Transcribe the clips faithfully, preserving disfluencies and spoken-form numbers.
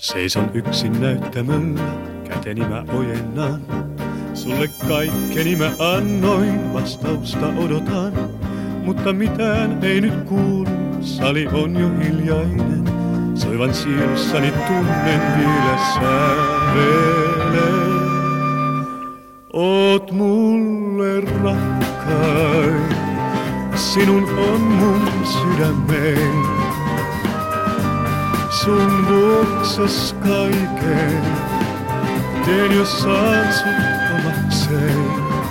Seison yksin näyttämöllä, käteni mä ojennan. Sulle kaikkeni mä annoin, vastausta odotan. Mutta mitään ei nyt kuulu, sali on jo hiljainen. Soivan sielussani tunnen vielä sävelen. Oot mulle rakkain, sinun on mun sydämeen. Sun vuokses kaiken, teen jos saan sut omakseen.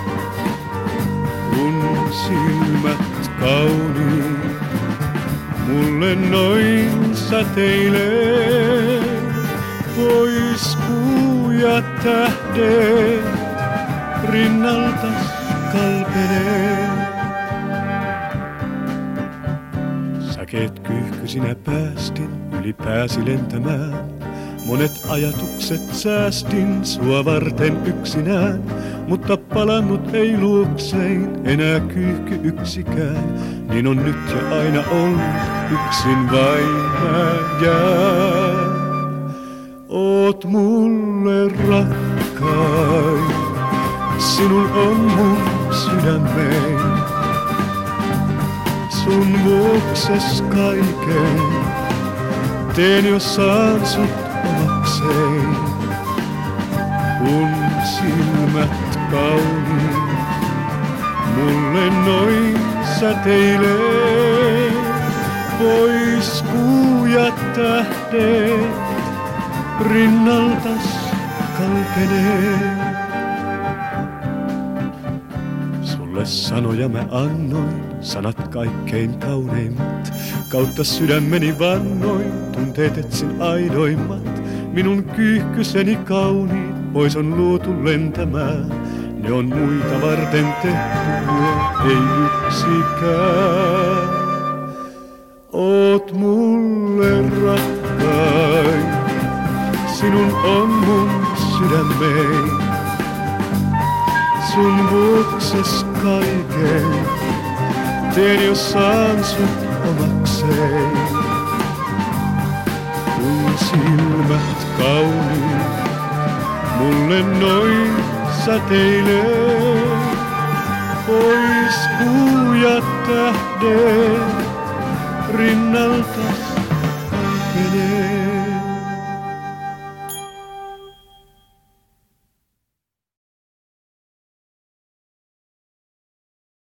Kun silmät kauniit mulle noin säteilee, pois kuu ja tähdet rinnaltas kalpenee. Säkeet kyyhkysinä päästin, yli pääsi lentämään. Monet ajatukset säästin sua varten yksinään, mutta palannut ei luoksein enää kyyhky yksikään. Niin on nyt ja aina ollut, yksin vain mä jään. Oot mulle rakkain, sinun on mun sydämeen. Sun vuokses kaiken, teen jos saan sut omakseen. Kun silmät kauniit mulle noin säteilee, pois kuu ja tähdet rinnaltas kalpenee. Sulle sanoja mä annoin, sanat kaikkein kauneimmat. Kautta sydämeni vannoin, tunteet etsin aidoimmat. Minun kyyhkyseni kauniit, pois on luotu lentämään. Ne on muita varten tehty, tuo ei yksikään. Oot mulle rakkain, sinun on mun sydämeen. Sun vuokses kaiken, teen jos saan sut omakseen. Kun silmät kauniit mulle noin säteilee, pois kuu ja tähdet rinnaltas kalpenee.